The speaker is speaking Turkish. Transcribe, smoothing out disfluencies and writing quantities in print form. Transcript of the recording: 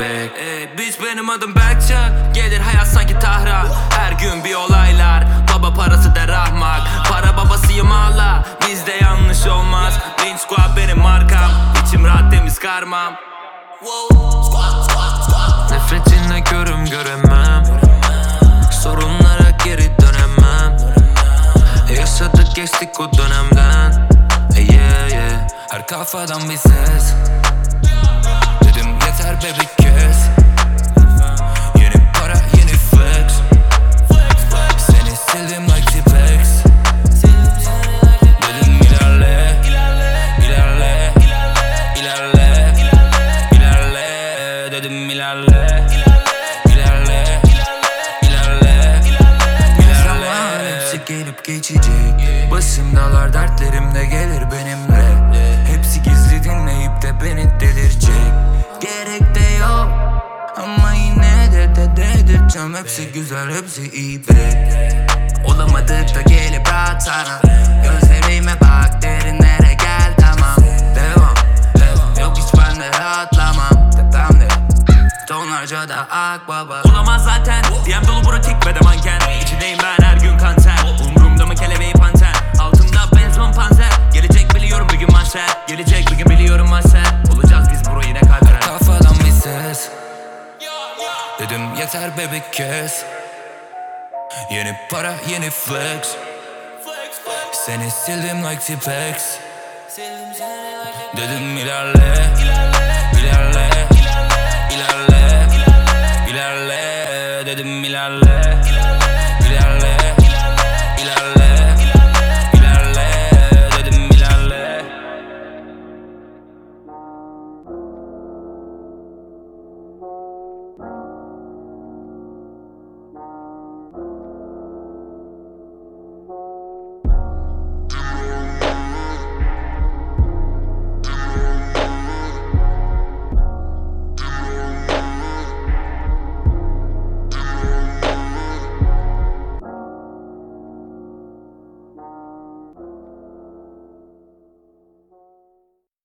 bebek. Bitch benim adım Berkcan. Gelir hayat sanki tahra. Her gün bir olaylar. Baba parası da rahmak. Para babasıyım hala. Bizde yanlış olmaz. Lynch Squad benim markam. İçim rahat temiz karmam. Nefretinle görüm göremem. Sorunlara geri dönemem. Yaşadık geçtik o dönemden. Yeah yeah. Her kafadan bir ses. Dedim yeter be bir kez. Yeni para yeni flex. Seni sildim like T-Pex. Dedim ilerle, ilerle, ilerle, ilerle. Dedim ilerle, ilerle, ilerle, ilerle. Hepsi gelip geçecek. Başımdalar dertlerim de gelir benimle. Hepsi gizli dinleyip de beni delirecek. Gerek de yok ama yine de dedirteceğim. Hepsi güzel, hepsi iyi be. Olamadık da gelip rahat sana. Gözlerime bak, derinlere gel tamam. Devam, yok hiç bende rahatlamam. Tepemde tonlarca da akbaba. Olamaz zaten, DM dolu bura tik ve de manken. İçindeyim ben her gün kanser. Umrumda mı kelebeği panter. Altımda benzon panzer. Gelecek biliyorum bir gün mahşer. Gelecek bir gün biliyorum mahşer. Olacağız biz bro yine kalpler. Kafadan bir ses. Dedim yeter bebek kes. Yeni para yeni flex. Seni sildim like T-Pex. Dedim ilerle.